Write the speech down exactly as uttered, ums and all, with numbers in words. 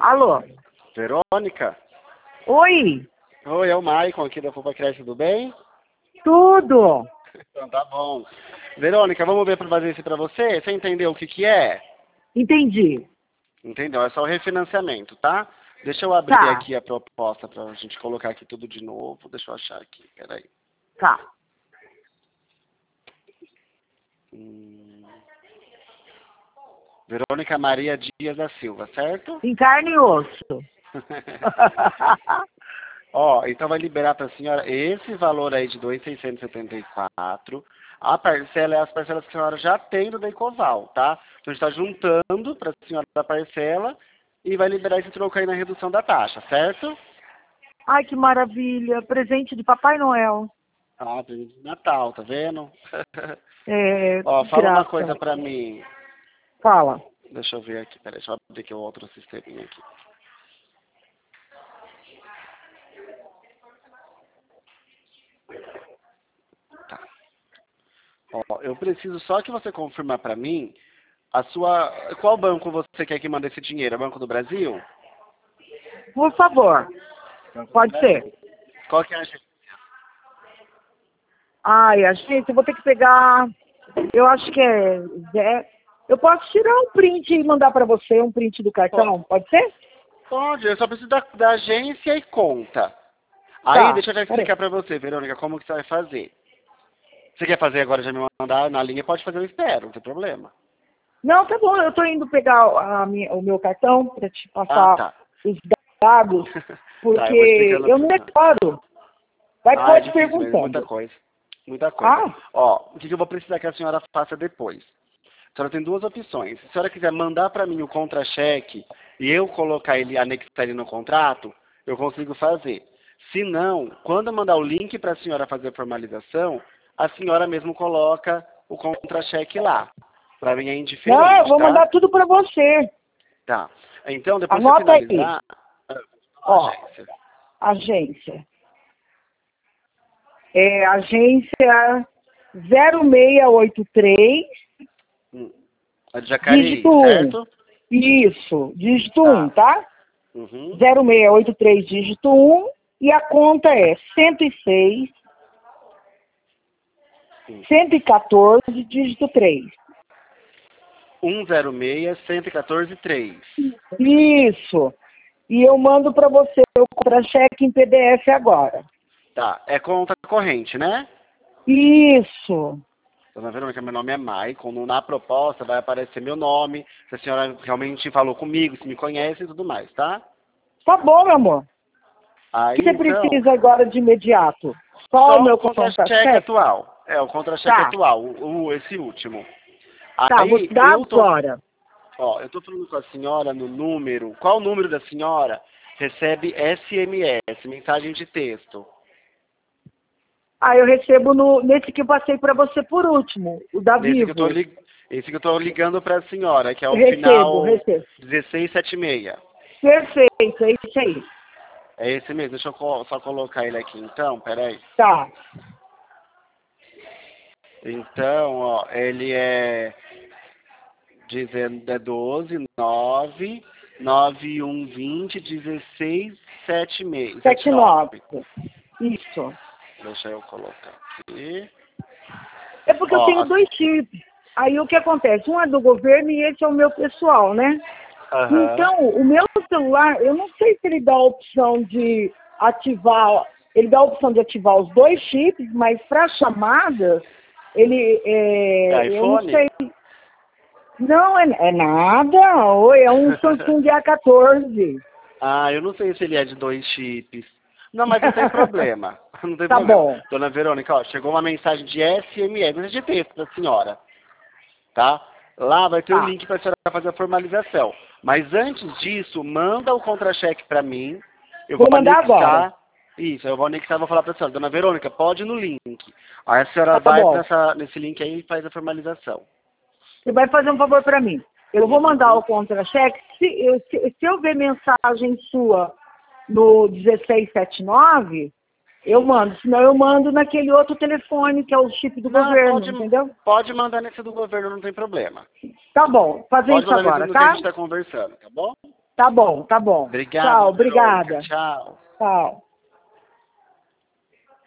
Alô? Verônica? Oi? Oi, é o Maicon aqui da Fuba Cresce, tudo bem? Tudo? Então tá bom. Verônica, vamos ver para fazer isso para você? Você entendeu o que que é? Entendi. Entendeu? É só o refinanciamento, tá? Deixa eu abrir Tá. aqui a proposta pra gente colocar aqui tudo de novo. Deixa eu achar aqui, peraí. Tá. Hum... Verônica Maria Dias da Silva, certo? Em carne e osso. Ó, então vai liberar para a senhora esse valor aí de dois mil seiscentos e setenta e quatro. A parcela é as parcelas que a senhora já tem do Decoval, tá? Então a gente está juntando para a senhora da parcela e vai liberar esse troco aí na redução da taxa, certo? Ai, que maravilha. Presente de Papai Noel. Ah, presente de Natal, tá vendo? É, Ó, que fala uma graça. coisa pra mim. Fala. Deixa eu ver aqui, peraí, deixa eu abrir aqui o outro sisteminha aqui. Tá. Ó, eu preciso só que você confirmar pra mim a sua... Qual banco você quer que mande esse dinheiro? É Banco do Brasil? Por favor. Banco do Pode Brasil. ser. Qual que é a agência? Ai, a gente, eu vou ter que pegar... Eu acho que é... Zé. Eu posso tirar um print e mandar pra você, um print do cartão? Pode ser? Pode, eu só preciso da, da agência e conta. Aí, Tá. deixa eu já explicar pra você, Verônica, como que você vai fazer. Você quer fazer agora, já me mandar na linha, pode fazer, eu espero, não tem problema. Não, tá bom. Eu tô indo pegar a minha, o meu cartão pra te Ah, passar tá. os dados, Tá, eu vou porque explicando eu pra não você. decoro. Vai, Ah, é pode difícil mesmo, muita perguntando. coisa. Muita coisa. Ah, Ó, o que que eu vou precisar que a senhora faça depois? A senhora tem duas opções. Se a senhora quiser mandar para mim o contra-cheque e eu colocar ele, anexar ele no contrato, eu consigo fazer. Se não, quando eu mandar o link para a senhora fazer a formalização, a senhora mesmo coloca o contra-cheque lá. Para mim é não, eu indiferente, vou tá? mandar tudo pra você. Tá. Então, depois que eu Anota aí. finalizar, ah, Ó, agência. agência. É agência zero seis oito três, Hum. É de Jacareí, dígito um. certo? Isso, dígito um, Tá. tá? Uhum. zero seis oito três, dígito um. E a conta é cento e seis, cento e quatorze, dígito três. um zero seis, cento e quatorze, três. Isso. E eu mando para você o contra-cheque em P D F agora. Tá, é conta corrente, né? Isso. Dona Verônica, meu nome é Maicon. No- Na proposta vai aparecer meu nome, se a senhora realmente falou comigo, se me conhece e tudo mais, tá? Tá bom, meu amor. O Aí, que você então, precisa agora de imediato? Só o só o meu contra-cheque contra-cheque? atual. É, o contra-cheque Tá. atual, o, o- esse último. Tá, vou Aí, te dar eu tô, agora. ó, eu tô falando com a senhora no número. Qual o número da senhora recebe S M S, mensagem de texto? Ah, eu recebo no, nesse que eu passei para você por último, o da Nesse que eu tô, Vivo. lig... Esse que eu tô ligando pra senhora, que é o Recebo, final recebo. dezesseis setenta e seis. Perfeito, é isso aí. É esse mesmo, deixa eu co- só colocar ele aqui então, peraí. Tá. Então, ó, ele é dizendo é doze, nove, nove um vinte, dezesseis, setenta e seis, setenta sete e nove. nove. Isso. Deixa eu colocar aqui. É porque eu Ó, tenho as- dois chips. Aí o que acontece? Um é do governo e esse é o meu pessoal, né? aham. Então, o meu celular, eu não sei se ele dá a opção de ativar, ele dá a opção de ativar os dois chips, mas para chamada, ele, É é, eu não iPhone? sei. Não, é, é nada. Oi, é um Samsung A quatorze. Ah, eu não sei se ele é de dois chips. Não, mas não tem problema. Não tem Tá problema. bom. Dona Verônica, ó, chegou uma mensagem de S M S, mensagem de texto da senhora. Tá? Lá vai ter o Tá. link para a senhora fazer a formalização. Mas antes disso, manda o contra-cheque para mim. Eu Vou vou mandar agora. anexar. Isso, eu vou anexar e vou falar para a senhora. Dona Verônica, pode ir no link. Aí a senhora Tá vai bom. nessa, nesse link aí e faz a formalização. Você vai fazer um favor para mim. Eu vou mandar Uhum. o contra-cheque. Se, eu- se, se eu ver mensagem sua no dezesseis setenta e nove, eu mando. Senão eu mando naquele outro telefone que é o chip do Não, governo, pode, entendeu? pode mandar nesse do governo, não tem problema. Tá bom, fazer Pode isso mandar nesse agora, no que a gente tá? está conversando, tá bom? Tá bom, tá bom. Obrigado, Tchau, Verônica. obrigada. Tchau. Tchau.